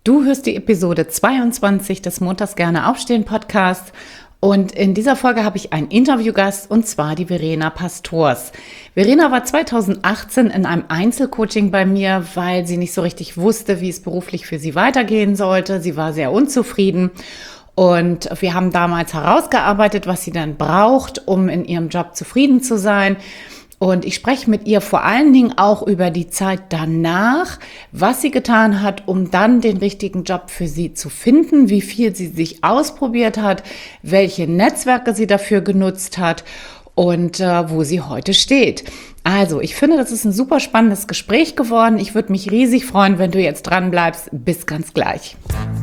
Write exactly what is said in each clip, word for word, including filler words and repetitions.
Du hörst die Episode zweiundzwanzig des Montags gerne aufstehen Podcast und in dieser Folge habe ich einen Interviewgast und zwar die Verena Pastors. Verena war zweitausendachtzehn in einem Einzelcoaching bei mir, weil sie nicht so richtig wusste, wie es beruflich für sie weitergehen sollte. Sie war sehr unzufrieden und wir haben damals herausgearbeitet, was sie dann braucht, um in ihrem Job zufrieden zu sein. Und ich spreche mit ihr vor allen Dingen auch über die Zeit danach, was sie getan hat, um dann den richtigen Job für sie zu finden, wie viel sie sich ausprobiert hat, welche Netzwerke sie dafür genutzt hat und äh, wo sie heute steht. Also, ich finde, das ist ein super spannendes Gespräch geworden. Ich würde mich riesig freuen, wenn du jetzt dran bleibst. Bis ganz gleich.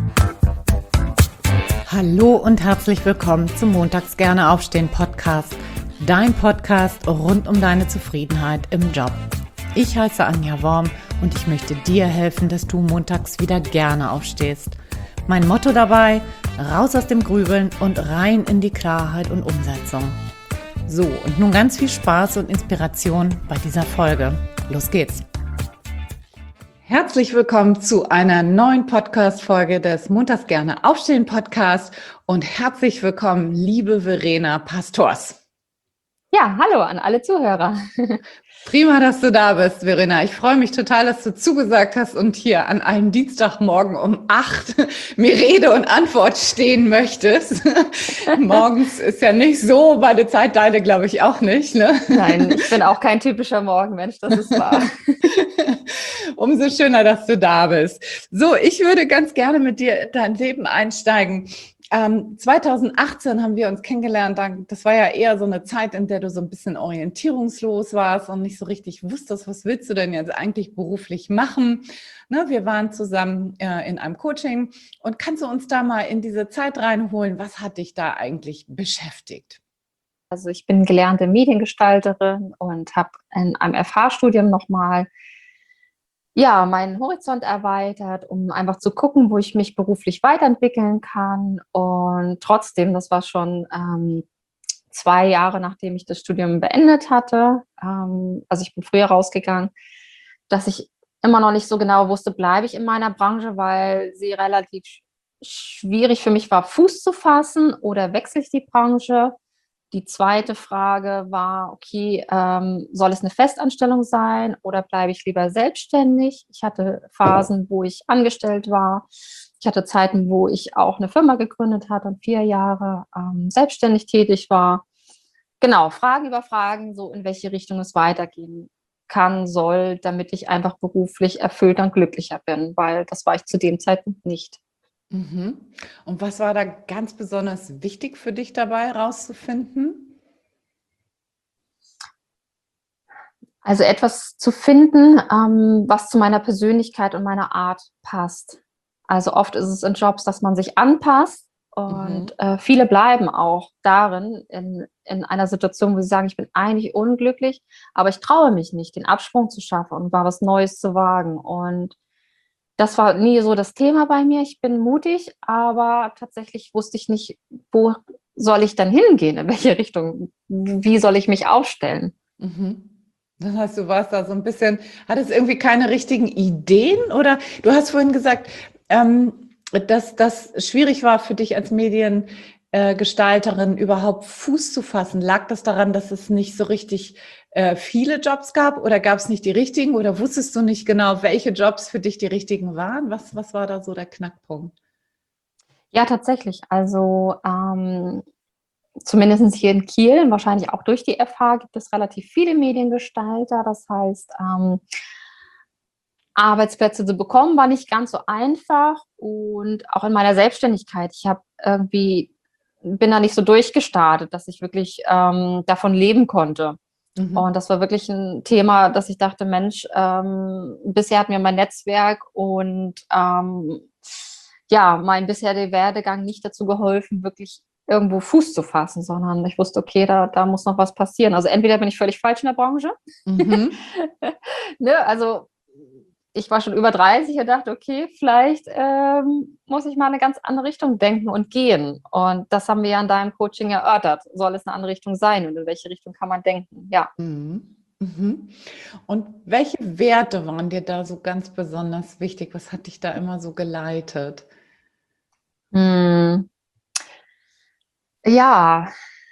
Hallo und herzlich willkommen zum Montags gerne aufstehen Podcast. Dein Podcast rund um deine Zufriedenheit im Job. Ich heiße Anja Worm und ich möchte dir helfen, dass du montags wieder gerne aufstehst. Mein Motto dabei: raus aus dem Grübeln und rein in die Klarheit und Umsetzung. So, und nun ganz viel Spaß und Inspiration bei dieser Folge. Los geht's! Herzlich willkommen zu einer neuen Podcast-Folge des Montags gerne aufstehen Podcast und herzlich willkommen, liebe Verena Pastors. Ja, hallo an alle Zuhörer. Prima, dass du da bist, Verena. Ich freue mich total, dass du zugesagt hast und hier an einem Dienstagmorgen um acht mir Rede und Antwort stehen möchtest. Morgens ist ja nicht so, meine Zeit deine glaube ich auch nicht, ne? Nein, ich bin auch kein typischer Morgenmensch, das ist wahr. Umso schöner, dass du da bist. So, ich würde ganz gerne mit dir in dein Leben einsteigen. Ähm, zweitausendachtzehn haben wir uns kennengelernt. Das war ja eher so eine Zeit, in der du so ein bisschen orientierungslos warst und nicht so richtig wusstest, was willst du denn jetzt eigentlich beruflich machen. Ne, wir waren zusammen äh, in einem Coaching und kannst du uns da mal in diese Zeit reinholen? Was hat dich da eigentlich beschäftigt? Also ich bin gelernte Mediengestalterin und habe in einem F H-Studium nochmal ja, meinen Horizont erweitert, um einfach zu gucken, wo ich mich beruflich weiterentwickeln kann. Und trotzdem, das war schon ähm, zwei Jahre, nachdem ich das Studium beendet hatte, ähm, also ich bin früher rausgegangen, dass ich immer noch nicht so genau wusste, bleibe ich in meiner Branche, weil sie relativ sch- schwierig für mich war, Fuß zu fassen, oder wechsle ich die Branche? Die zweite Frage war, okay, ähm, soll es eine Festanstellung sein oder bleibe ich lieber selbstständig? Ich hatte Phasen, wo ich angestellt war. Ich hatte Zeiten, wo ich auch eine Firma gegründet hatte und vier Jahre ähm, selbstständig tätig war. Genau, Fragen über Fragen, so in welche Richtung es weitergehen kann, soll, damit ich einfach beruflich erfüllter und glücklicher bin, weil das war ich zu dem Zeitpunkt nicht. Mhm. Und was war da ganz besonders wichtig für dich dabei, rauszufinden? Also etwas zu finden, ähm, was zu meiner Persönlichkeit und meiner Art passt. Also oft ist es in Jobs, dass man sich anpasst Mhm. und äh, viele bleiben auch darin in, in einer Situation, wo sie sagen, ich bin eigentlich unglücklich, aber ich traue mich nicht, den Absprung zu schaffen und mal was Neues zu wagen. Und das war nie so das Thema bei mir. Ich bin mutig, aber tatsächlich wusste ich nicht, wo soll ich dann hingehen, in welche Richtung, wie soll ich mich aufstellen. Mhm. Das heißt, du warst da so ein bisschen, hattest irgendwie keine richtigen Ideen oder du hast vorhin gesagt, ähm, dass das schwierig war für dich als Mediengestalterin überhaupt Fuß zu fassen. Lag das daran, dass es nicht so richtig äh, viele Jobs gab oder gab es nicht die richtigen oder wusstest du nicht genau, welche Jobs für dich die richtigen waren? Was, was war da so der Knackpunkt? Ja, tatsächlich. Also ähm, zumindest hier in Kiel, wahrscheinlich auch durch die F H, gibt es relativ viele Mediengestalter. Das heißt, ähm, Arbeitsplätze zu bekommen war nicht ganz so einfach. Und auch in meiner Selbstständigkeit, ich habe irgendwie, bin da nicht so durchgestartet, dass ich wirklich ähm, davon leben konnte. Und Mhm. das war wirklich ein Thema, dass ich dachte, Mensch, ähm, bisher hat mir mein Netzwerk und ähm, ja, mein bisheriger Werdegang nicht dazu geholfen, wirklich irgendwo Fuß zu fassen, sondern ich wusste, okay, da, da muss noch was passieren. Also entweder bin ich völlig falsch in der Branche, Mhm. ne, also ich war schon über dreißig und dachte, okay, vielleicht ähm, muss ich mal eine ganz andere Richtung denken und gehen. Und das haben wir ja in deinem Coaching erörtert. Soll es eine andere Richtung sein und in welche Richtung kann man denken? Ja. Mhm. Mhm. Und welche Werte waren dir da so ganz besonders wichtig? Was hat dich da immer so geleitet? Hm, ja,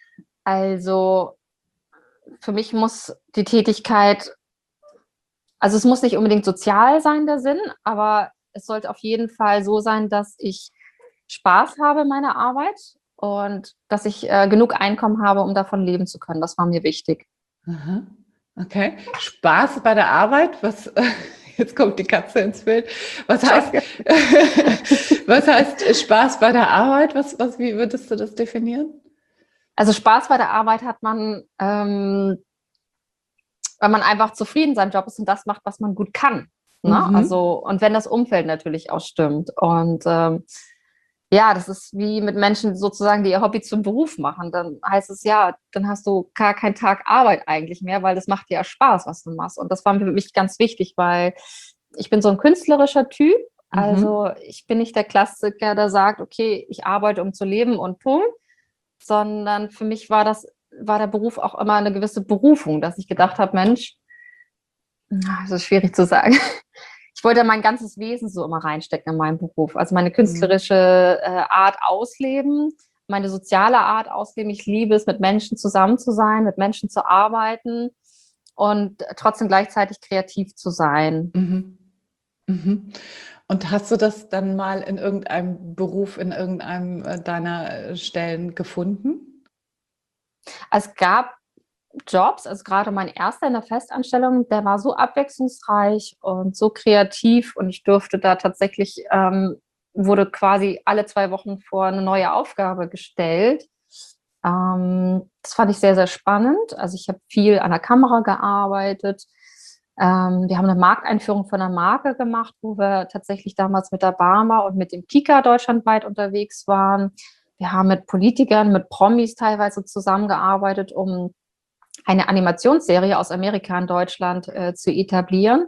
also für mich muss die Tätigkeit, also es muss nicht unbedingt sozial sein, der Sinn, aber es sollte auf jeden Fall so sein, dass ich Spaß habe in meiner Arbeit und dass ich äh, genug Einkommen habe, um davon leben zu können. Das war mir wichtig. Aha. Okay. Spaß bei der Arbeit? Was, jetzt kommt die Katze ins Bild. Was heißt, was heißt Spaß bei der Arbeit? Was, was, wie würdest du das definieren? Also Spaß bei der Arbeit hat man, ähm, weil man einfach zufrieden in seinem Job ist und das macht, was man gut kann. Ne? Mhm. Also, und wenn das Umfeld natürlich auch stimmt. Und ähm, ja, das ist wie mit Menschen sozusagen, die ihr Hobby zum Beruf machen. Dann heißt es ja, dann hast du gar keinen Tag Arbeit eigentlich mehr, weil das macht dir ja Spaß, was du machst. Und das war für mich ganz wichtig, weil ich bin so ein künstlerischer Typ. Mhm. Also ich bin nicht der Klassiker, der sagt, okay, ich arbeite, um zu leben und Punkt, sondern für mich war das, war der Beruf auch immer eine gewisse Berufung, dass ich gedacht habe, Mensch, das ist schwierig zu sagen. Ich wollte mein ganzes Wesen so immer reinstecken in meinen Beruf. Also meine Mhm. künstlerische äh, Art ausleben, meine soziale Art ausleben. Ich liebe es, mit Menschen zusammen zu sein, mit Menschen zu arbeiten und trotzdem gleichzeitig kreativ zu sein. Mhm. Mhm. Und hast du das dann mal in irgendeinem Beruf, in irgendeinem äh, deiner äh, Stellen gefunden? Es gab Jobs, also gerade mein erster in der Festanstellung, der war so abwechslungsreich und so kreativ und ich durfte da tatsächlich, ähm, wurde quasi alle zwei Wochen vor eine neue Aufgabe gestellt. Ähm, das fand ich sehr, sehr spannend. Also ich habe viel an der Kamera gearbeitet. Ähm, wir haben eine Markteinführung von einer Marke gemacht, wo wir tatsächlich damals mit der Barmer und mit dem Kika deutschlandweit unterwegs waren. Wir haben mit Politikern, mit Promis teilweise zusammengearbeitet, um eine Animationsserie aus Amerika in Deutschland äh, zu etablieren.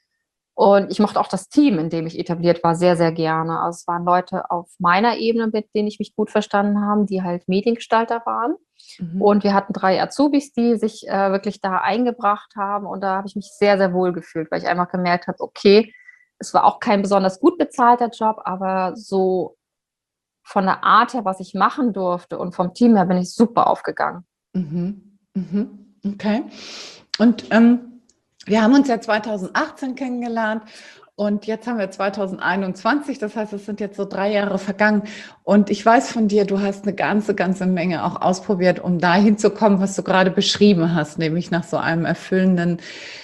Und ich mochte auch das Team, in dem ich etabliert war, sehr, sehr gerne. Also es waren Leute auf meiner Ebene, mit denen ich mich gut verstanden habe, die halt Mediengestalter waren. Mhm. Und wir hatten drei Azubis, die sich äh, wirklich da eingebracht haben. Und da habe ich mich sehr, sehr wohl gefühlt, weil ich einfach gemerkt habe, okay, es war auch kein besonders gut bezahlter Job, aber so von der Art her, was ich machen durfte und vom Team her bin ich super aufgegangen. Mhm. Mhm. Okay. Und ähm, wir haben uns ja zweitausendachtzehn kennengelernt und jetzt haben wir zweitausendeinundzwanzig. Das heißt, es sind jetzt so drei Jahre vergangen. Und ich weiß von dir, du hast eine ganze, ganze Menge auch ausprobiert, um dahin zu kommen, was du gerade beschrieben hast, nämlich nach so einem erfüllenden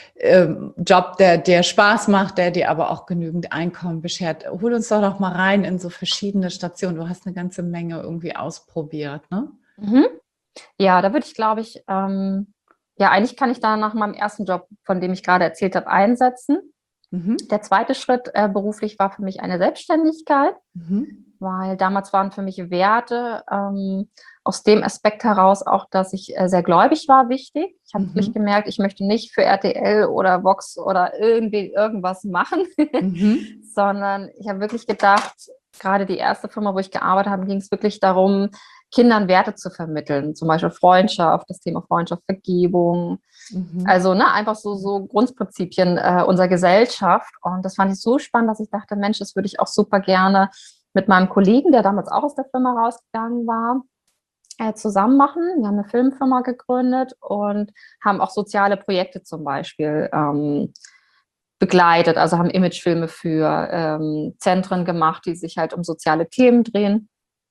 ähm, Job, der der Spaß macht, der dir aber auch genügend Einkommen beschert. Hol uns doch noch mal rein in so verschiedene Stationen. Du hast eine ganze Menge irgendwie ausprobiert, ne? Mhm. Ja, da würde ich, glaube ich, ähm, ja, eigentlich kann ich da nach meinem ersten Job, von dem ich gerade erzählt habe, einsetzen. Mhm. Der zweite Schritt äh, beruflich war für mich eine Selbstständigkeit, Mhm. weil damals waren für mich Werte ähm, aus dem Aspekt heraus auch, dass ich äh, sehr gläubig war, wichtig. Ich habe wirklich Mhm. gemerkt, ich möchte nicht für R T L oder Vox oder irgendwie irgendwas machen, Mhm. sondern ich habe wirklich gedacht, gerade die erste Firma, wo ich gearbeitet habe, ging es wirklich darum, Kindern Werte zu vermitteln, zum Beispiel Freundschaft, das Thema Freundschaft, Vergebung, Mhm. also ne, einfach so, so Grundprinzipien äh, unserer Gesellschaft. Und das fand ich so spannend, dass ich dachte, Mensch, das würde ich auch super gerne mit meinem Kollegen, der damals auch aus der Firma rausgegangen war, äh, zusammen machen. Wir haben eine Filmfirma gegründet und haben auch soziale Projekte zum Beispiel ähm, begleitet, also haben Imagefilme für ähm, Zentren gemacht, die sich halt um soziale Themen drehen.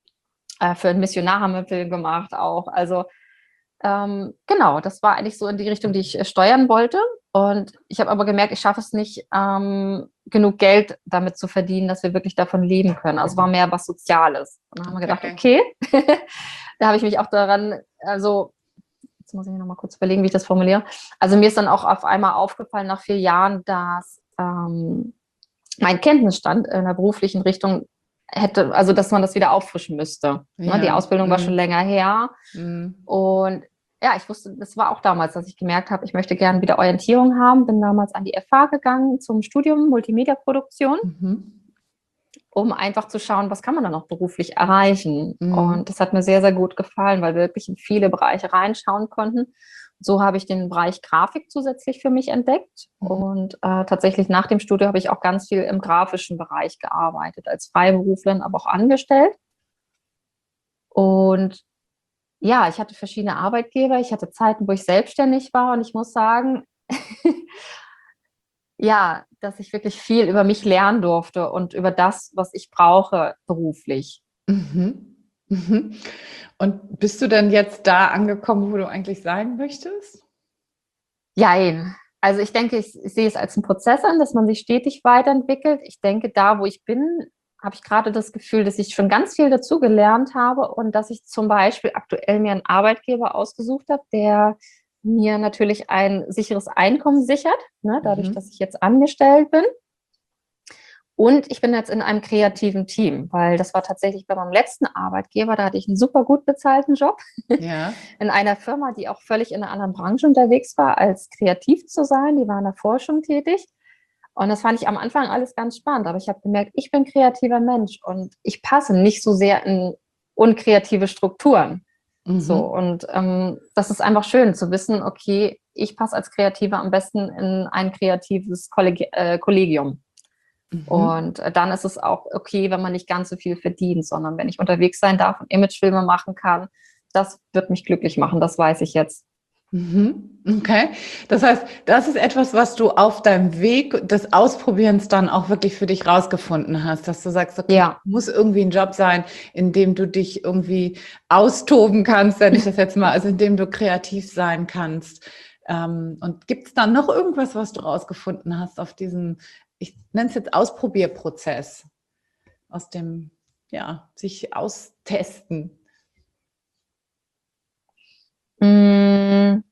Äh, für einen Missionar haben wir einen Film gemacht auch. Also ähm, genau, das war eigentlich so in die Richtung, die ich äh, steuern wollte. Und ich habe aber gemerkt, ich schaffe es nicht, ähm, genug Geld damit zu verdienen, dass wir wirklich davon leben können. Also war mehr was Soziales. Und dann haben wir gedacht, Okay. okay, da habe ich mich auch daran, also jetzt muss ich noch mal kurz überlegen, wie ich das formuliere. Also mir ist dann auch auf einmal aufgefallen nach vier Jahren, dass ähm, mein Kenntnisstand in der beruflichen Richtung hätte, also dass man das wieder auffrischen müsste. Ne? Die Ja. Ausbildung war schon Mhm. länger her Mhm. und ja, ich wusste, das war auch damals, dass ich gemerkt habe, ich möchte gerne wieder Orientierung haben. Bin damals an die F H gegangen zum Studium Multimedia-Produktion, Mhm. um einfach zu schauen, was kann man dann noch beruflich erreichen. Mhm. Und das hat mir sehr, sehr gut gefallen, weil wir wirklich in viele Bereiche reinschauen konnten. so habe ich den Bereich Grafik zusätzlich für mich entdeckt. Mhm. Und äh, tatsächlich nach dem Studio habe ich auch ganz viel im grafischen Bereich gearbeitet, als Freiberuflerin, aber auch angestellt. Und ja, ich hatte verschiedene Arbeitgeber. Ich hatte Zeiten, wo ich selbstständig war. Und ich muss sagen, ja, dass ich wirklich viel über mich lernen durfte und über das, was ich brauche beruflich. Mhm. Mhm. Und bist du denn jetzt da angekommen, wo du eigentlich sein möchtest? Jein. Also ich denke, ich, ich sehe es als einen Prozess an, dass man sich stetig weiterentwickelt. Ich denke, da, wo ich bin, habe ich gerade das Gefühl, dass ich schon ganz viel dazu gelernt habe und dass ich zum Beispiel aktuell mir einen Arbeitgeber ausgesucht habe, der mir natürlich ein sicheres Einkommen sichert, ne, dadurch, Mhm. dass ich jetzt angestellt bin. Und ich bin jetzt in einem kreativen Team, weil das war tatsächlich bei meinem letzten Arbeitgeber, da hatte ich einen super gut bezahlten Job Ja. in einer Firma, die auch völlig in einer anderen Branche unterwegs war, als kreativ zu sein. Die war in der Forschung tätig. Und das fand ich am Anfang alles ganz spannend. Aber ich habe gemerkt, ich bin kreativer Mensch und ich passe nicht so sehr in unkreative Strukturen. So, Mhm. und ähm, das ist einfach schön zu wissen, okay, ich passe als Kreativer am besten in ein kreatives Kollegi äh, Kollegium. Mhm. Und äh, dann ist es auch okay, wenn man nicht ganz so viel verdient, sondern wenn ich unterwegs sein darf und Imagefilme machen kann, das wird mich glücklich machen, das weiß ich jetzt. Mhm. Okay. Das heißt, das ist etwas, was du auf deinem Weg des Ausprobierens dann auch wirklich für dich rausgefunden hast, dass du sagst, okay, Ja, muss irgendwie ein Job sein, in dem du dich irgendwie austoben kannst, wenn ich das jetzt mal, also in dem du kreativ sein kannst. Ähm, und gibt es dann noch irgendwas, was du rausgefunden hast auf diesem, ich nenne es jetzt Ausprobierprozess, aus dem, ja, sich austesten? mm,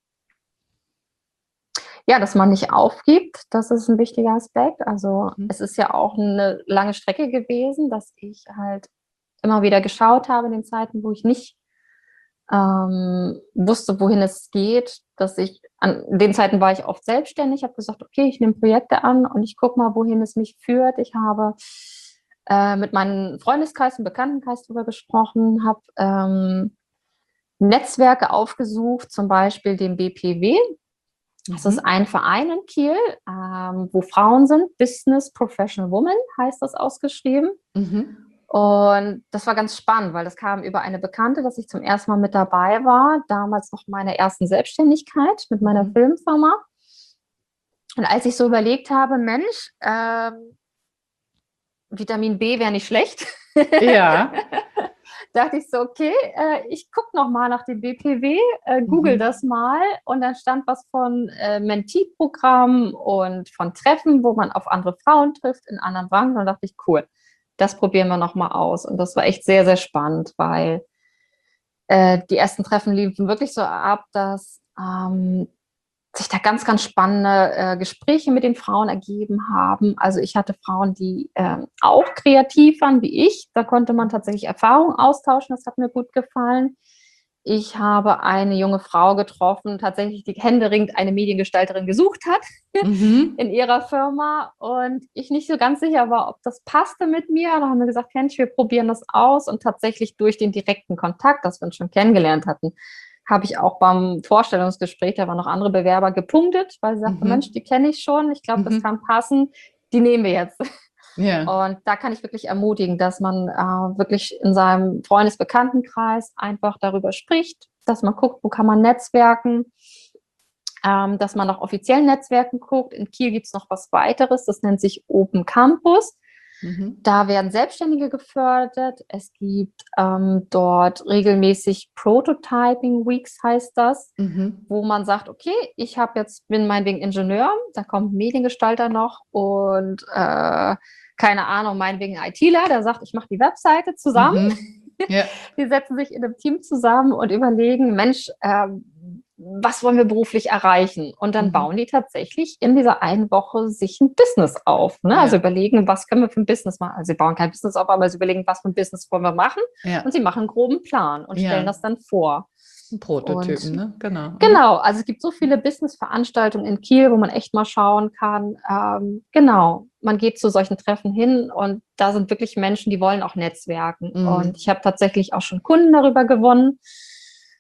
ja, dass man nicht aufgibt, das ist ein wichtiger Aspekt. Also Mhm. es ist ja auch eine lange Strecke gewesen, dass ich halt immer wieder geschaut habe in den Zeiten, wo ich nicht ähm, wusste, wohin es geht, dass ich, an den Zeiten war ich oft selbstständig, habe gesagt, okay, ich nehme Projekte an und ich gucke mal, wohin es mich führt. Ich habe äh, mit meinem Freundeskreis und Bekanntenkreis darüber gesprochen, habe ähm, Netzwerke aufgesucht, zum Beispiel den B P W. Das ist Mhm. ein Verein in Kiel, ähm, wo Frauen sind. Business Professional Women heißt das ausgeschrieben. Mhm. Und das war ganz spannend, weil das kam über eine Bekannte, dass ich zum ersten Mal mit dabei war. Damals noch meine ersten Selbstständigkeit mit meiner Mhm. Filmfirma. Und als ich so überlegt habe, Mensch, ähm, Vitamin B wäre nicht schlecht, Ja. dachte ich so, okay, äh, ich gucke noch mal nach dem B P W, äh, google Mhm. das mal und dann stand was von äh, Mentee-Programm und von Treffen, wo man auf andere Frauen trifft in anderen Branchen und dachte ich, cool, das probieren wir noch mal aus und das war echt sehr, sehr spannend, weil äh, die ersten Treffen liefen wirklich so ab, dass ähm, sich da ganz, ganz spannende äh, Gespräche mit den Frauen ergeben haben. Also ich hatte Frauen, die äh, auch kreativ waren wie ich. Da konnte man tatsächlich Erfahrungen austauschen. Das hat mir gut gefallen. Ich habe eine junge Frau getroffen, tatsächlich, die händeringend eine Mediengestalterin gesucht hat Mhm. in ihrer Firma und ich nicht so ganz sicher war, ob das passte mit mir. Da haben wir gesagt, Mensch, wir probieren das aus und tatsächlich durch den direkten Kontakt, das wir uns schon kennengelernt hatten, habe ich auch beim Vorstellungsgespräch, da waren noch andere Bewerber gepunktet, weil sie sagte, Mensch, Mhm. die kenne ich schon, ich glaube, das Mhm. kann passen, die nehmen wir jetzt. Ja. Und da kann ich wirklich ermutigen, dass man äh, wirklich in seinem Freundesbekanntenkreis einfach darüber spricht, dass man guckt, wo kann man netzwerken, ähm, dass man nach offiziellen Netzwerken guckt. In Kiel gibt es noch was weiteres, das nennt sich Open Campus. Mhm. Da werden Selbstständige gefördert. Es gibt ähm, dort regelmäßig Prototyping Weeks, heißt das, Mhm. wo man sagt, okay, ich habe jetzt, bin meinetwegen Ingenieur, da kommt ein Mediengestalter noch und äh, keine Ahnung, meinetwegen ITler, der sagt, ich mache die Webseite zusammen. Mhm. Ja. Die setzen sich in einem Team zusammen und überlegen, Mensch, ähm, was wollen wir beruflich erreichen? Und dann Mhm. bauen die tatsächlich in dieser einen Woche sich ein Business auf. Ne? Also Ja. überlegen, was können wir für ein Business machen? Also sie bauen kein Business auf, aber sie überlegen, was für ein Business wollen wir machen? Und Ja. sie machen einen groben Plan und stellen Ja. das dann vor. Prototypen, Und ne? Genau. Mhm. genau, also es gibt so viele Business-Veranstaltungen in Kiel, wo man echt mal schauen kann. Ähm, genau, man geht zu solchen Treffen hin und da sind wirklich Menschen, die wollen auch netzwerken. Und Mhm. ich habe tatsächlich auch schon Kunden darüber gewonnen.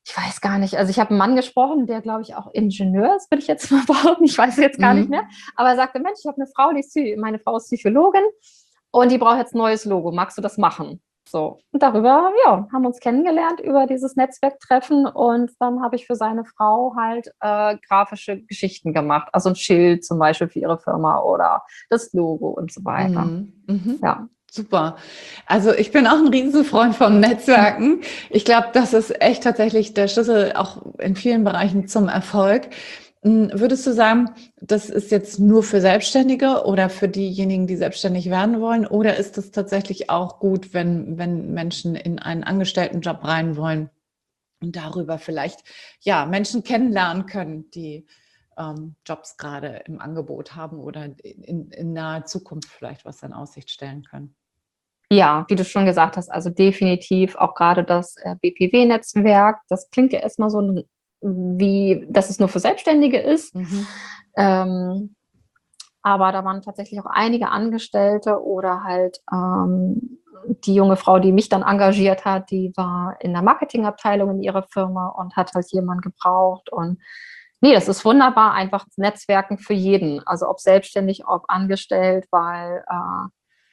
ich weiß gar nicht, also ich habe einen Mann gesprochen, der, glaube ich, auch Ingenieur ist, würde ich jetzt mal behaupten, ich weiß jetzt gar mhm. nicht mehr, aber er sagte, Mensch, ich habe eine Frau, die ist, meine Frau ist Psychologin und die braucht jetzt ein neues Logo, magst du das machen? So, und darüber, ja, haben wir uns kennengelernt über dieses Netzwerktreffen und dann habe ich für seine Frau halt äh, grafische Geschichten gemacht, also ein Schild zum Beispiel für ihre Firma oder das Logo und so weiter. Mhm. Mhm. Ja. Super. Also ich bin auch ein Riesenfreund von Netzwerken. Ich glaube, das ist echt tatsächlich der Schlüssel auch in vielen Bereichen zum Erfolg. Würdest du sagen, das ist jetzt nur für Selbstständige oder für diejenigen, die selbstständig werden wollen? Oder ist es tatsächlich auch gut, wenn, wenn Menschen in einen Angestelltenjob rein wollen und darüber vielleicht ja Menschen kennenlernen können, die ähm, Jobs gerade im Angebot haben oder in, in naher Zukunft vielleicht was in Aussicht stellen können? Ja, wie du schon gesagt hast, also definitiv auch gerade das äh, B P W-Netzwerk, das klingt ja erstmal so wie, dass es nur für Selbstständige ist. Mhm. Ähm, aber da waren tatsächlich auch einige Angestellte oder halt ähm, die junge Frau, die mich dann engagiert hat, die war in der Marketingabteilung in ihrer Firma und hat halt jemanden gebraucht. Und nee, das ist wunderbar, einfach Netzwerken für jeden. Also ob selbstständig, ob angestellt, weil äh,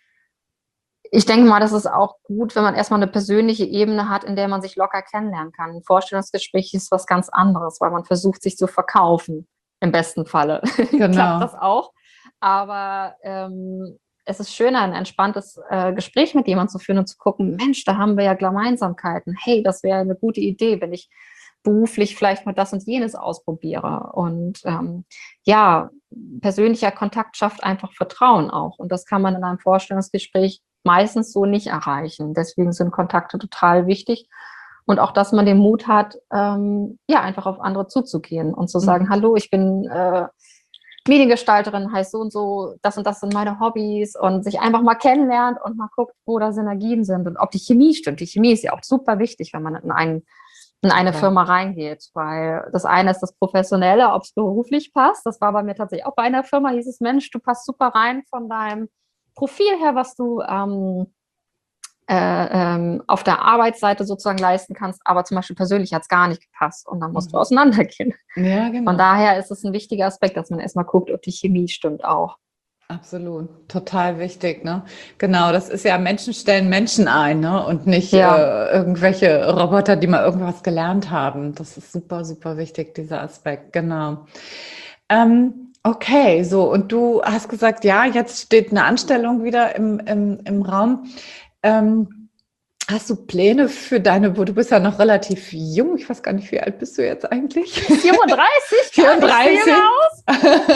ich denke mal, das ist auch gut, wenn man erstmal eine persönliche Ebene hat, in der man sich locker kennenlernen kann. Ein Vorstellungsgespräch ist was ganz anderes, weil man versucht, sich zu verkaufen, im besten Falle. Genau. Klappt das auch. Aber ähm, es ist schöner, ein entspanntes äh, Gespräch mit jemandem zu führen und zu gucken, Mensch, da haben wir ja Gemeinsamkeiten. Hey, das wäre eine gute Idee, wenn ich beruflich vielleicht mal das und jenes ausprobiere. Und ähm, ja, persönlicher Kontakt schafft einfach Vertrauen auch. Und das kann man in einem Vorstellungsgespräch meistens so nicht erreichen. Deswegen sind Kontakte total wichtig. Und auch, dass man den Mut hat, ähm, ja, einfach auf andere zuzugehen und zu sagen, mhm. hallo, ich bin äh, Mediengestalterin, heißt so und so, das und das sind meine Hobbys und sich einfach mal kennenlernt und mal guckt, wo da Synergien sind und ob die Chemie stimmt. Die Chemie ist ja auch super wichtig, wenn man in, einen, in eine okay. Firma reingeht, weil das eine ist das Professionelle, ob es beruflich passt. Das war bei mir tatsächlich auch bei einer Firma, hieß es, Mensch, du passt super rein von deinem Profil her, was du ähm, äh, ähm, auf der Arbeitsseite sozusagen leisten kannst, aber zum Beispiel persönlich hat es gar nicht gepasst und dann musst mhm. du auseinandergehen. Ja, genau. Von daher ist es ein wichtiger Aspekt, dass man erstmal guckt, ob die Chemie stimmt auch. Absolut, total wichtig, ne? Genau, das ist ja, Menschen stellen Menschen ein, ne? Und nicht ja. äh, irgendwelche Roboter, die mal irgendwas gelernt haben. Das ist super, super wichtig, dieser Aspekt, genau. Ähm, Okay, so, und du hast gesagt, ja, jetzt steht eine Anstellung wieder im, im, im Raum. Ähm, hast du Pläne für deine, wo du bist ja noch relativ jung, ich weiß gar nicht, wie alt bist du jetzt eigentlich? vierunddreißig, vierunddreißig aus.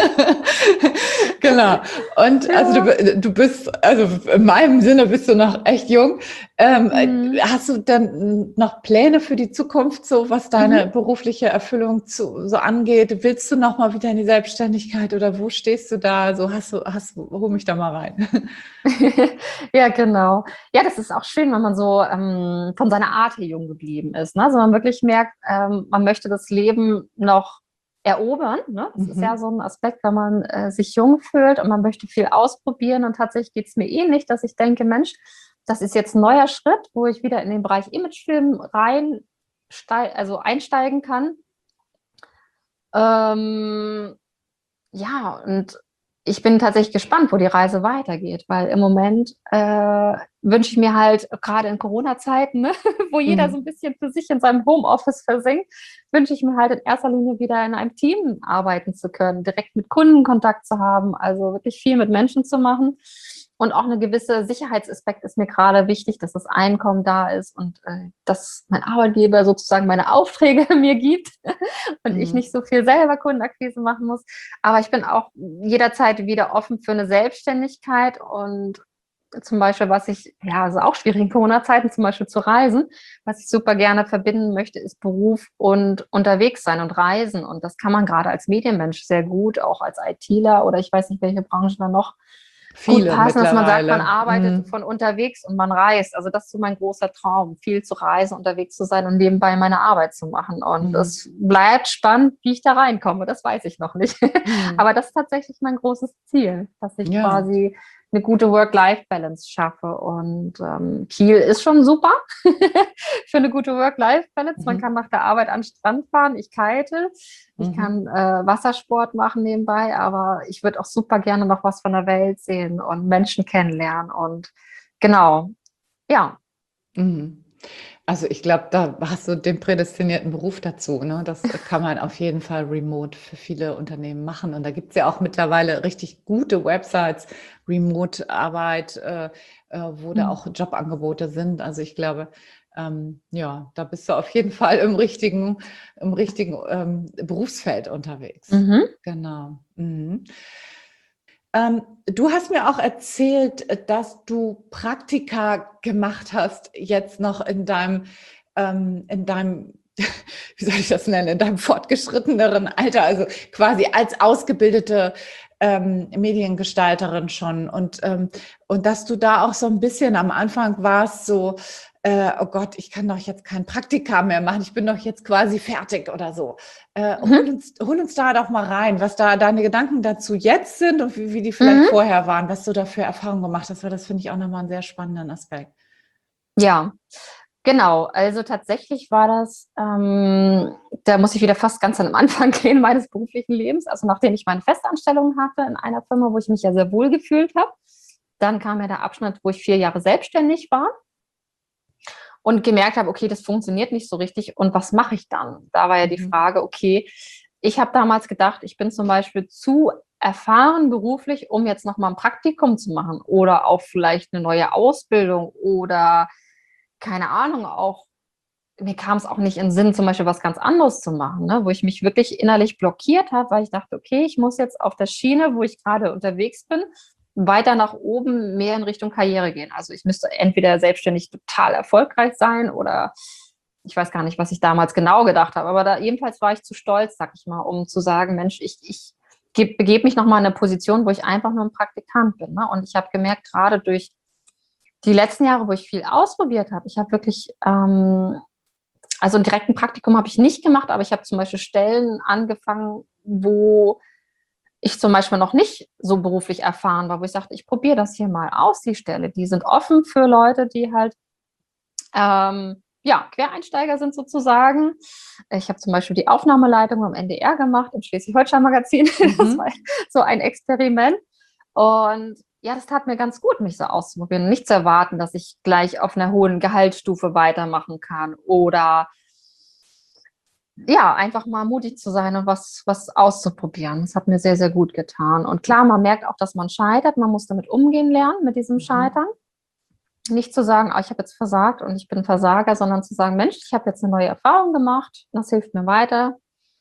Genau. Und ja. also du, du bist, also in meinem Sinne bist du noch echt jung. Ähm, mhm. Hast du dann noch Pläne für die Zukunft, so was deine mhm. berufliche Erfüllung zu, so angeht? Willst du noch mal wieder in die Selbstständigkeit oder wo stehst du da? So hast du, hast, hol mich da mal rein. Ja, genau. Ja, das ist auch schön, wenn man so ähm, von seiner Art her jung geblieben ist. Ne? Also man wirklich merkt, ähm, man möchte das Leben noch erobern. Ne? Das mhm. ist ja so ein Aspekt, wenn man äh, sich jung fühlt und man möchte viel ausprobieren. Und tatsächlich geht es mir ähnlich, dass ich denke, Mensch, das ist jetzt ein neuer Schritt, wo ich wieder in den Bereich Imagefilm rein, also einsteigen kann. Ähm, ja, und ich bin tatsächlich gespannt, wo die Reise weitergeht, weil im Moment äh, wünsche ich mir halt, gerade in Corona-Zeiten, ne, wo jeder mhm. so ein bisschen für sich in seinem Homeoffice versinkt, wünsche ich mir halt in erster Linie wieder in einem Team arbeiten zu können, direkt mit Kunden Kontakt zu haben, also wirklich viel mit Menschen zu machen. Und auch eine gewisse Sicherheitsaspekt ist mir gerade wichtig, dass das Einkommen da ist und äh, dass mein Arbeitgeber sozusagen meine Aufträge mir gibt und mhm. ich nicht so viel selber Kundenakquise machen muss. Aber ich bin auch jederzeit wieder offen für eine Selbstständigkeit und zum Beispiel, was ich, ja, also auch schwierig in Corona-Zeiten zum Beispiel zu reisen, was ich super gerne verbinden möchte, ist Beruf und unterwegs sein und reisen. Und das kann man gerade als Medienmensch sehr gut, auch als ITler oder ich weiß nicht, welche Branche da noch Viele gut passen, dass man sagt, man arbeitet mm. von unterwegs und man reist. Also das ist so mein großer Traum, viel zu reisen, unterwegs zu sein und nebenbei meine Arbeit zu machen. Und es mm. bleibt spannend, wie ich da reinkomme. Das weiß ich noch nicht. Mm. Aber das ist tatsächlich mein großes Ziel, dass ich ja. quasi eine gute Work-Life-Balance schaffe. Und ähm, Kiel ist schon super für eine gute Work-Life-Balance. Man Mhm. kann nach der Arbeit an den Strand fahren, ich kite, ich Mhm. kann äh, Wassersport machen nebenbei, aber ich würde auch super gerne noch was von der Welt sehen und Menschen kennenlernen. Und genau, ja. Mhm. Also ich glaube, da hast du den prädestinierten Beruf dazu. Ne? Das kann man auf jeden Fall remote für viele Unternehmen machen. Und da gibt es ja auch mittlerweile richtig gute Websites, Remote-Arbeit, äh, äh, wo da Mhm. auch Jobangebote sind. Also ich glaube, ähm, ja, da bist du auf jeden Fall im richtigen, im richtigen ähm, Berufsfeld unterwegs. Mhm. Genau. Mhm. Ähm, du hast mir auch erzählt, äh, dass du Praktika gemacht hast, jetzt noch in deinem, ähm, in deinem, wie soll ich das nennen, in deinem fortgeschritteneren Alter, also quasi als ausgebildete ähm, Mediengestalterin schon. Und, ähm, und dass du da auch so ein bisschen am Anfang warst, so, äh, oh Gott, ich kann doch jetzt kein Praktika mehr machen, ich bin doch jetzt quasi fertig oder so. Äh, hol Mhm. uns, hol uns da doch mal rein, was da deine Gedanken dazu jetzt sind und wie, wie die vielleicht Mhm. vorher waren, was du da für Erfahrungen gemacht hast, weil das finde ich auch nochmal einen sehr spannenden Aspekt. Ja, genau. Also tatsächlich war das, ähm, da muss ich wieder fast ganz am Anfang gehen meines beruflichen Lebens. Also nachdem ich meine Festanstellung hatte in einer Firma, wo ich mich ja sehr wohl gefühlt habe, dann kam ja der Abschnitt, wo ich vier Jahre selbstständig war und gemerkt habe, okay, das funktioniert nicht so richtig. Und was mache ich dann? Da war ja die Mhm. Frage, okay, ich habe damals gedacht, ich bin zum Beispiel zu erfahren beruflich, um jetzt nochmal ein Praktikum zu machen oder auch vielleicht eine neue Ausbildung oder keine Ahnung, auch mir kam es auch nicht in den Sinn, zum Beispiel was ganz anderes zu machen, ne? Wo ich mich wirklich innerlich blockiert habe, weil ich dachte, okay, ich muss jetzt auf der Schiene, wo ich gerade unterwegs bin, weiter nach oben, mehr in Richtung Karriere gehen. Also ich müsste entweder selbstständig total erfolgreich sein oder ich weiß gar nicht, was ich damals genau gedacht habe, aber da jedenfalls war ich zu stolz, sag ich mal, um zu sagen, Mensch, ich, ich begebe mich nochmal in eine Position, wo ich einfach nur ein Praktikant bin. Ne? Und ich habe gemerkt, gerade durch die letzten Jahre, wo ich viel ausprobiert habe, ich habe wirklich ähm, also ein direkten Praktikum habe ich nicht gemacht, aber ich habe zum Beispiel Stellen angefangen, wo ich zum Beispiel noch nicht so beruflich erfahren war, wo ich sagte, ich probiere das hier mal aus, die Stelle. Die sind offen für Leute, die halt ähm, ja, Quereinsteiger sind sozusagen. Ich habe zum Beispiel die Aufnahmeleitung am N D R gemacht, im Schleswig-Holstein-Magazin. Das war Mhm. so ein Experiment. Und ja, das tat mir ganz gut, mich so auszuprobieren. Nicht zu erwarten, dass ich gleich auf einer hohen Gehaltsstufe weitermachen kann oder ja, einfach mal mutig zu sein und was, was auszuprobieren. Das hat mir sehr, sehr gut getan. Und klar, man merkt auch, dass man scheitert. Man muss damit umgehen lernen, mit diesem Mhm. Scheitern. Nicht zu sagen, oh, ich habe jetzt versagt und ich bin Versager, sondern zu sagen, Mensch, ich habe jetzt eine neue Erfahrung gemacht. Das hilft mir weiter.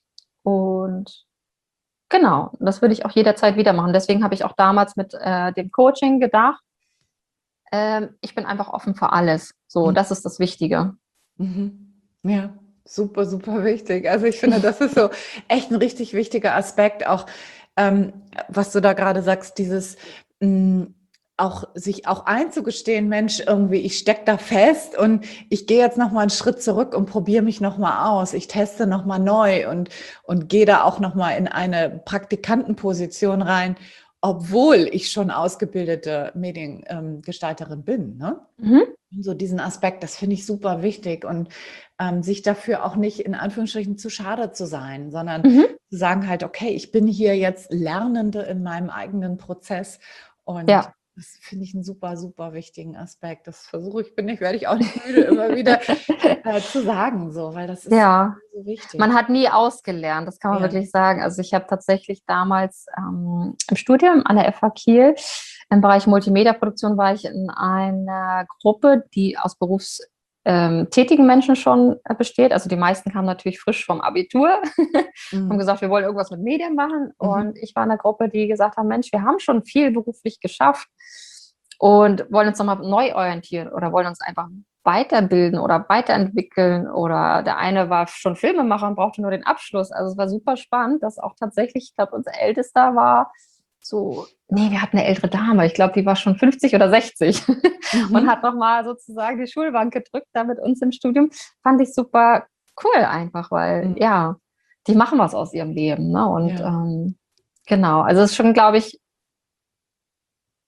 Und genau, das würde ich auch jederzeit wieder machen. Deswegen habe ich auch damals mit äh, dem Coaching gedacht, ähm, ich bin einfach offen für alles. So, Mhm. das ist das Wichtige. Mhm. Ja, super, super wichtig. Also ich finde, das ist so echt ein richtig wichtiger Aspekt, auch ähm, was du da gerade sagst, dieses mh, auch sich auch einzugestehen, Mensch, irgendwie, ich stecke da fest und ich gehe jetzt noch mal einen Schritt zurück und probiere mich noch mal aus. Ich teste noch mal neu und und gehe da auch noch mal in eine Praktikantenposition rein, obwohl ich schon ausgebildete Mediengestalterin bin, ne? Mhm. So diesen Aspekt, das finde ich super wichtig und ähm, sich dafür auch nicht in Anführungsstrichen zu schade zu sein, sondern Mhm. zu sagen halt, okay, ich bin hier jetzt Lernende in meinem eigenen Prozess und Ja. das finde ich einen super, super wichtigen Aspekt. Das versuche ich, bin ich, werde ich auch nicht müde, immer wieder äh, zu sagen, so, weil das ist Ja, so wichtig. man hat nie ausgelernt, das kann man Ja. wirklich sagen. Also ich habe tatsächlich damals ähm, im Studium an der F H Kiel im Bereich Multimedia-Produktion war ich in einer Gruppe, die aus berufstätigen Menschen schon äh, besteht. Also die meisten kamen natürlich frisch vom Abitur, haben Mhm. gesagt, wir wollen irgendwas mit Medien machen. Mhm. Und ich war in einer Gruppe, die gesagt haben, Mensch, wir haben schon viel beruflich geschafft und wollen uns nochmal neu orientieren oder wollen uns einfach weiterbilden oder weiterentwickeln. Oder der eine war schon Filmemacher und brauchte nur den Abschluss. Also es war super spannend, dass auch tatsächlich, ich glaube, unser Ältester war so, nee, wir hatten eine ältere Dame, ich glaube, die war schon fünfzig oder sechzig und hat Mhm. nochmal sozusagen die Schulbank gedrückt da mit uns im Studium. Fand ich super cool einfach, weil Mhm. ja, die machen was aus ihrem Leben. Ne? Und Ja. ähm, genau, also es ist schon, glaube ich,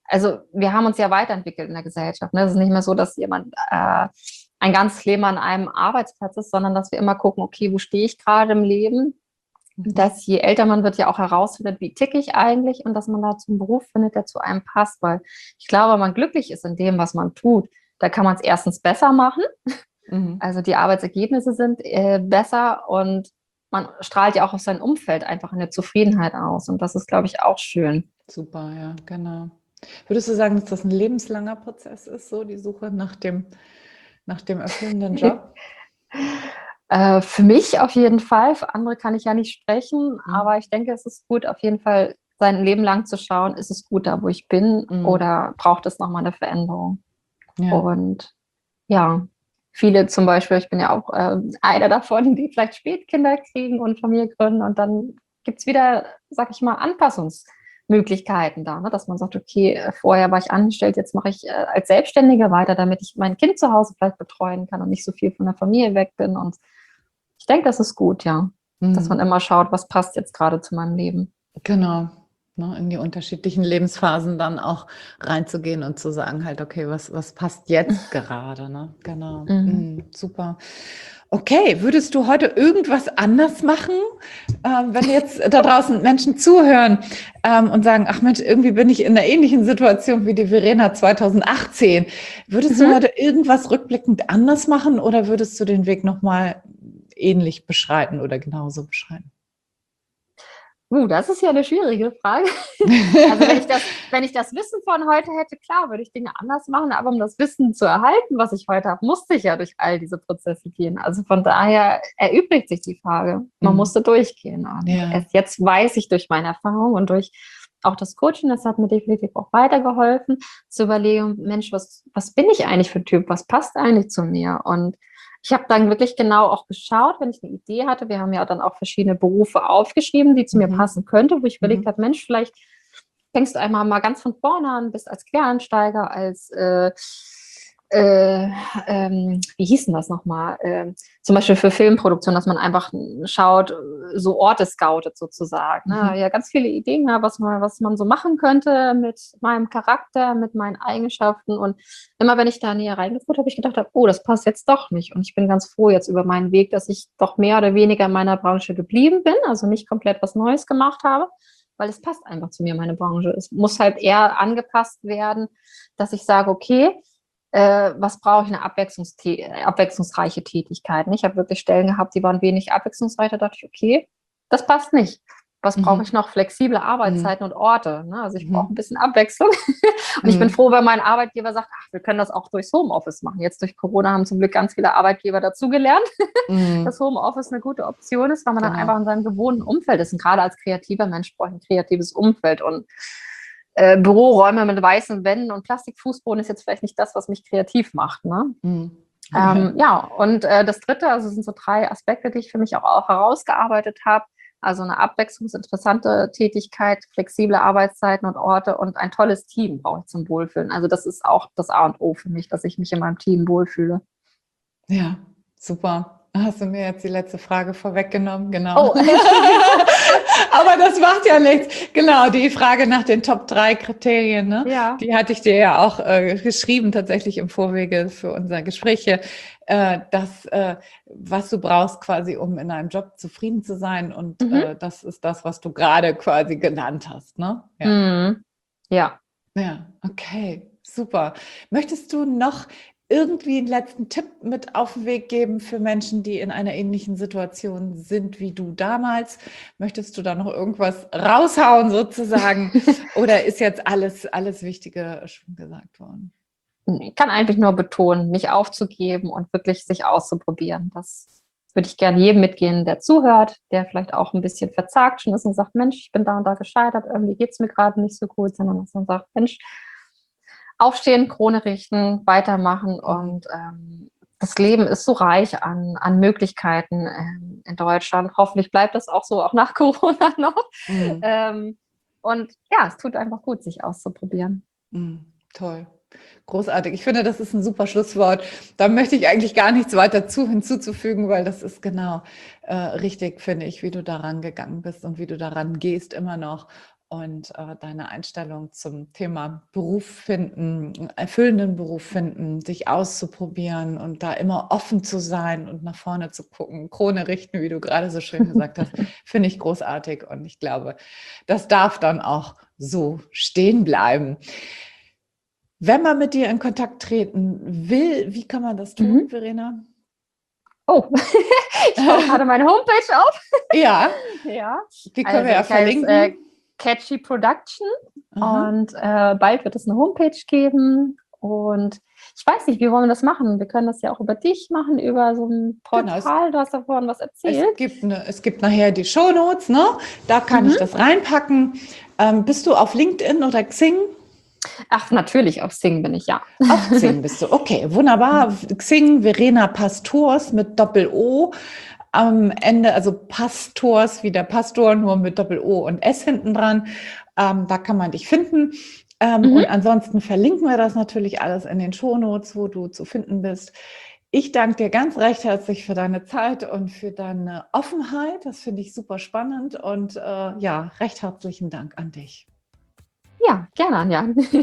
also wir haben uns ja weiterentwickelt in der Gesellschaft. Ne? Es ist nicht mehr so, dass jemand äh, ein ganzes Leben an einem Arbeitsplatz ist, sondern dass wir immer gucken, okay, wo stehe ich gerade im Leben? Dass je älter man wird, ja auch herausfindet, wie ticke ich eigentlich und dass man da einen Beruf findet, der zu einem passt. Weil ich glaube, wenn man glücklich ist in dem, was man tut, da kann man es erstens besser machen. Mhm. Also die Arbeitsergebnisse sind äh, besser und man strahlt ja auch auf sein Umfeld einfach eine Zufriedenheit aus. Und das ist, glaube ich, auch schön. Super, ja, genau. Würdest du sagen, dass das ein lebenslanger Prozess ist, so die Suche nach dem, nach dem erfüllenden Job? Äh, für mich auf jeden Fall, für andere kann ich ja nicht sprechen, mhm. aber ich denke, es ist gut, auf jeden Fall sein Leben lang zu schauen, ist es gut da, wo ich bin, mhm. oder braucht es nochmal eine Veränderung? Ja. Und ja, viele zum Beispiel, ich bin ja auch äh, einer davon, die vielleicht Spätkinder kriegen und Familie gründen und dann gibt es wieder, sag ich mal, Anpassungsmöglichkeiten da, ne? Dass man sagt, okay, vorher war ich angestellt, jetzt mache ich äh, als Selbstständige weiter, damit ich mein Kind zu Hause vielleicht betreuen kann und nicht so viel von der Familie weg bin. Und ich denke, das ist gut, ja, mhm. dass man immer schaut, was passt jetzt gerade zu meinem Leben. Genau, ne, in die unterschiedlichen Lebensphasen dann auch reinzugehen und zu sagen halt, okay, was, was passt jetzt gerade, ne? Genau, mhm. Mhm, super. Okay, würdest du heute irgendwas anders machen, ähm, wenn jetzt da draußen Menschen zuhören ähm, und sagen, ach Mensch, irgendwie bin ich in einer ähnlichen Situation wie die Verena zweitausendachtzehn. Würdest mhm. du heute irgendwas rückblickend anders machen oder würdest du den Weg nochmal ähnlich beschreiten oder genauso beschreiten? Uh, das ist ja eine schwierige Frage. Also wenn ich, das, wenn ich das Wissen von heute hätte, klar, würde ich Dinge anders machen, aber um das Wissen zu erhalten, was ich heute habe, musste ich ja durch all diese Prozesse gehen. Also von daher erübrigt sich die Frage. Man mhm. musste durchgehen. Und ja. erst jetzt weiß ich durch meine Erfahrung und durch auch das Coaching, das hat mir definitiv auch weitergeholfen, zu überlegen, Mensch, was, was bin ich eigentlich für ein Typ? Was passt eigentlich zu mir? Und ich habe dann wirklich genau auch geschaut, wenn ich eine Idee hatte. Wir haben ja dann auch verschiedene Berufe aufgeschrieben, die zu mhm. mir passen könnte, wo ich überlegt mhm. habe, Mensch, vielleicht fängst du einmal mal ganz von vorne an, bist als Quereinsteiger, als äh, äh, ähm, wie hieß denn das nochmal? Äh, zum Beispiel für Filmproduktion, dass man einfach schaut, so Orte scoutet sozusagen. Ne? Mhm. Ja, ganz viele Ideen, was man, was man so machen könnte mit meinem Charakter, mit meinen Eigenschaften. Und immer wenn ich da näher reingeführt habe, habe ich gedacht, habe, oh, das passt jetzt doch nicht. Und ich bin ganz froh jetzt über meinen Weg, dass ich doch mehr oder weniger in meiner Branche geblieben bin, also nicht komplett was Neues gemacht habe, weil es passt einfach zu mir, meine Branche. Es muss halt eher angepasst werden, dass ich sage, okay, Äh, was brauche ich, eine abwechslungsreiche Tätigkeit. Ich habe wirklich Stellen gehabt, die waren wenig abwechslungsreich. Da dachte ich, okay, das passt nicht. Was mhm. brauche ich noch? Flexible Arbeitszeiten mhm. und Orte. Ne? Also ich mhm. brauche ein bisschen Abwechslung. Und mhm. ich bin froh, wenn mein Arbeitgeber sagt, ach, wir können das auch durchs Homeoffice machen. Jetzt durch Corona haben zum Glück ganz viele Arbeitgeber dazugelernt, mhm. dass Homeoffice eine gute Option ist, weil man genau. dann einfach in seinem gewohnten Umfeld ist. Und gerade als kreativer Mensch brauche ich ein kreatives Umfeld. Und Äh, Büroräume mit weißen Wänden und Plastikfußboden ist jetzt vielleicht nicht das, was mich kreativ macht. Ne? Mhm. Okay. Ähm, ja, und äh, das Dritte, also es sind so drei Aspekte, die ich für mich auch, auch herausgearbeitet habe. Also eine abwechslungsinteressante Tätigkeit, flexible Arbeitszeiten und Orte und ein tolles Team brauche ich zum Wohlfühlen. Also das ist auch das A und O für mich, dass ich mich in meinem Team wohlfühle. Ja, super. Hast du mir jetzt die letzte Frage vorweggenommen? Genau. Oh. Aber das macht ja nichts. Genau, die Frage nach den Top drei Kriterien, ne? Ja. Die hatte ich dir ja auch äh, geschrieben, tatsächlich im Vorwege für unser Gespräch. Äh, das, äh, was du brauchst quasi, um in einem Job zufrieden zu sein. Und mhm. äh, das ist das, was du gerade quasi genannt hast, ne? Ja. Mhm. Ja. Ja, okay, super. Möchtest du noch irgendwie einen letzten Tipp mit auf den Weg geben für Menschen, die in einer ähnlichen Situation sind wie du damals? Möchtest du da noch irgendwas raushauen sozusagen? Oder ist jetzt alles, alles Wichtige schon gesagt worden? Ich kann eigentlich nur betonen, nicht aufzugeben und wirklich sich auszuprobieren. Das würde ich gerne jedem mitgehen, der zuhört, der vielleicht auch ein bisschen verzagt schon ist und sagt, Mensch, ich bin da und da gescheitert, irgendwie geht es mir gerade nicht so gut, sondern dass man sagt, Mensch, aufstehen, Krone richten, weitermachen und ähm, das Leben ist so reich an, an Möglichkeiten ähm, in Deutschland. Hoffentlich bleibt das auch so, auch nach Corona noch. Mhm. Ähm, und ja, es tut einfach gut, sich auszuprobieren. Mhm. Toll. Großartig. Ich finde, das ist ein super Schlusswort. Da möchte ich eigentlich gar nichts weiter zu, hinzuzufügen, weil das ist genau äh, richtig, finde ich, wie du daran gegangen bist und wie du daran gehst immer noch. und äh, deine Einstellung zum Thema Beruf finden, erfüllenden Beruf finden, sich auszuprobieren und da immer offen zu sein und nach vorne zu gucken, Krone richten, wie du gerade so schön gesagt hast, finde ich großartig und ich glaube, das darf dann auch so stehen bleiben. Wenn man mit dir in Kontakt treten will, wie kann man das tun, Mhm. Verena? Oh, ich baue gerade meine Homepage auf. Ja, Ja, die können wir ja also ich heiße verlinken. äh, Catchy Production Aha. und äh, bald wird es eine Homepage geben und ich weiß nicht, wie wollen wir das machen? Wir können das ja auch über dich machen, über so ein Genau, es, Portal, du hast da vorhin was es erzählt. gibt, eine, es gibt nachher die Shownotes, ne? Da kann Mhm. ich das reinpacken. Ähm, bist du auf LinkedIn oder Xing? Ach, natürlich, auf Xing bin ich, ja. Auf Xing bist du, okay, wunderbar. Xing, Verena Pastors mit Doppel-O am Ende, also Pastors wie der Pastor, nur mit Doppel-O und S hinten dran. Ähm, da kann man dich finden. Ähm, Mhm. Und ansonsten verlinken wir das natürlich alles in den Shownotes, wo du zu finden bist. Ich danke dir ganz recht herzlich für deine Zeit und für deine Offenheit. Das finde ich super spannend und äh, ja, recht herzlichen Dank an dich. Ja, gerne, Anja.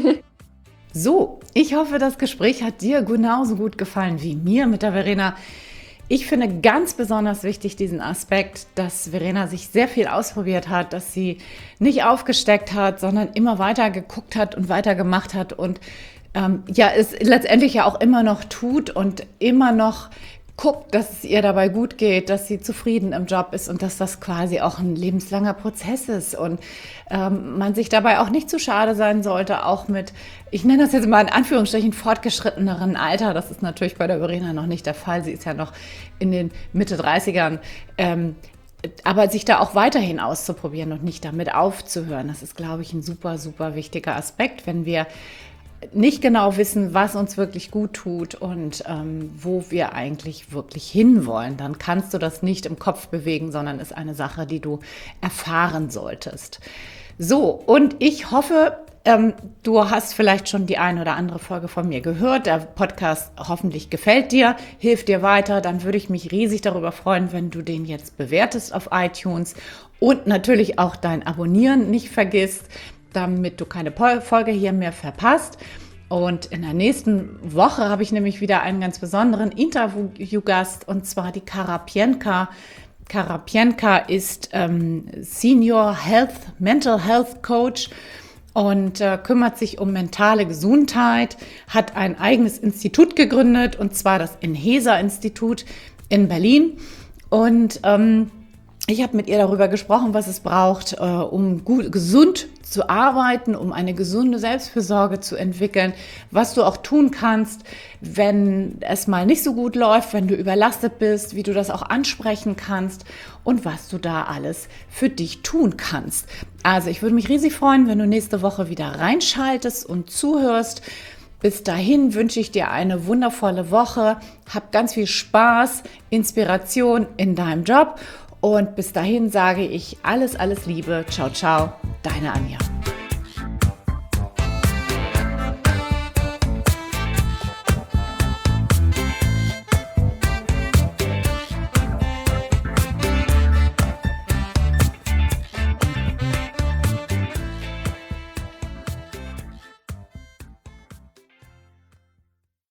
So, ich hoffe, das Gespräch hat dir genauso gut gefallen wie mir mit der Verena. Ich finde ganz besonders wichtig diesen Aspekt, dass Verena sich sehr viel ausprobiert hat, dass sie nicht aufgesteckt hat, sondern immer weiter geguckt hat und weiter gemacht hat und ähm, ja, es letztendlich ja auch immer noch tut und immer noch guckt, dass es ihr dabei gut geht, dass sie zufrieden im Job ist und dass das quasi auch ein lebenslanger Prozess ist und ähm, man sich dabei auch nicht zu schade sein sollte, auch mit, ich nenne das jetzt mal in Anführungsstrichen, fortgeschritteneren Alter. Das ist natürlich bei der Verena noch nicht der Fall. Sie ist ja noch in den Mitte dreißigern. Ähm, aber sich da auch weiterhin auszuprobieren und nicht damit aufzuhören, das ist, glaube ich, ein super, super wichtiger Aspekt, wenn wir nicht genau wissen, was uns wirklich gut tut und ähm, wo wir eigentlich wirklich hinwollen, dann kannst du das nicht im Kopf bewegen, sondern ist eine Sache, die du erfahren solltest. So, und ich hoffe, ähm, du hast vielleicht schon die eine oder andere Folge von mir gehört. Der Podcast hoffentlich gefällt dir, hilft dir weiter. Dann würde ich mich riesig darüber freuen, wenn du den jetzt bewertest auf iTunes und natürlich auch dein Abonnieren nicht vergisst, damit du keine Folge hier mehr verpasst. Und in der nächsten Woche habe ich nämlich wieder einen ganz besonderen Interviewgast, und zwar die Kara Pienka. Kara Pienka ist ähm, Senior Health, Mental Health Coach und äh, kümmert sich um mentale Gesundheit, hat ein eigenes Institut gegründet, und zwar das Inhesa-Institut in Berlin. Und ähm, ich habe mit ihr darüber gesprochen, was es braucht, äh, um gut, gesund zu arbeiten, um eine gesunde Selbstfürsorge zu entwickeln, was du auch tun kannst, wenn es mal nicht so gut läuft, wenn du überlastet bist, wie du das auch ansprechen kannst und was du da alles für dich tun kannst. Also ich würde mich riesig freuen, wenn du nächste Woche wieder reinschaltest und zuhörst. Bis dahin wünsche ich dir eine wundervolle Woche. Hab ganz viel Spaß, Inspiration in deinem Job. Und bis dahin sage ich alles, alles Liebe. Ciao, ciao, deine Anja.